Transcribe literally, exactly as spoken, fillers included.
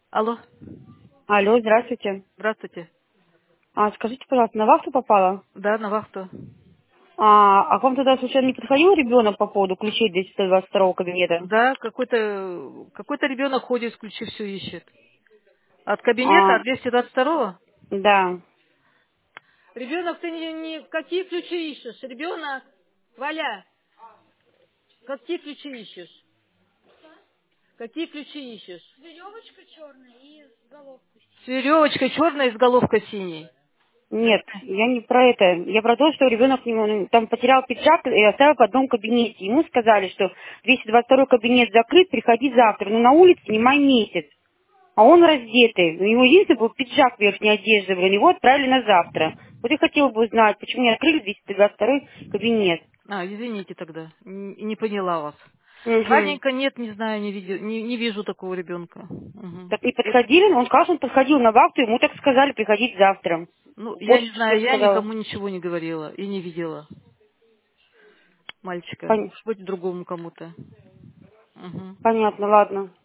Алло, Алло, здравствуйте. здравствуйте. А, скажите, пожалуйста, на вахту попала? Да, на вахту. А, а к вам туда случайно не подходил ребенок по поводу ключей двести двадцать второго кабинета? Да, какой-то какой-то ребенок ходит, ключи все ищет. От кабинета, А, от двести двадцать второго. да. Ребенок, ты не, не- какие ключи ищешь? Ребенок, Валя, какие ключи ищешь? Какие ключи ищешь? С веревочкой черной и с головкой синей. Нет, я не про это. Я про то, что ребенок не- он там потерял пиджак и оставил в одном кабинете. Ему сказали, что двести двадцать второй кабинет закрыт, приходи завтра. Но на улице не май месяц. А он раздетый. У него единственный был пиджак верхней одежды. У него отправили на завтра. Вот я хотела бы узнать, почему не открыли двести двадцать второй кабинет. А, извините тогда, н- не поняла вас. Угу. Ладненько, нет, не знаю, не, видел, не, не вижу такого ребенка. Мгм. Так не подходили? Он сказал, что он подходил на вахту, ему так сказали приходить завтра. Ну, я Вот не что знаю, я сказала. никому ничего не говорила и не видела мальчика. Пон- Может быть, другому кому-то. Мгм. Понятно, ладно.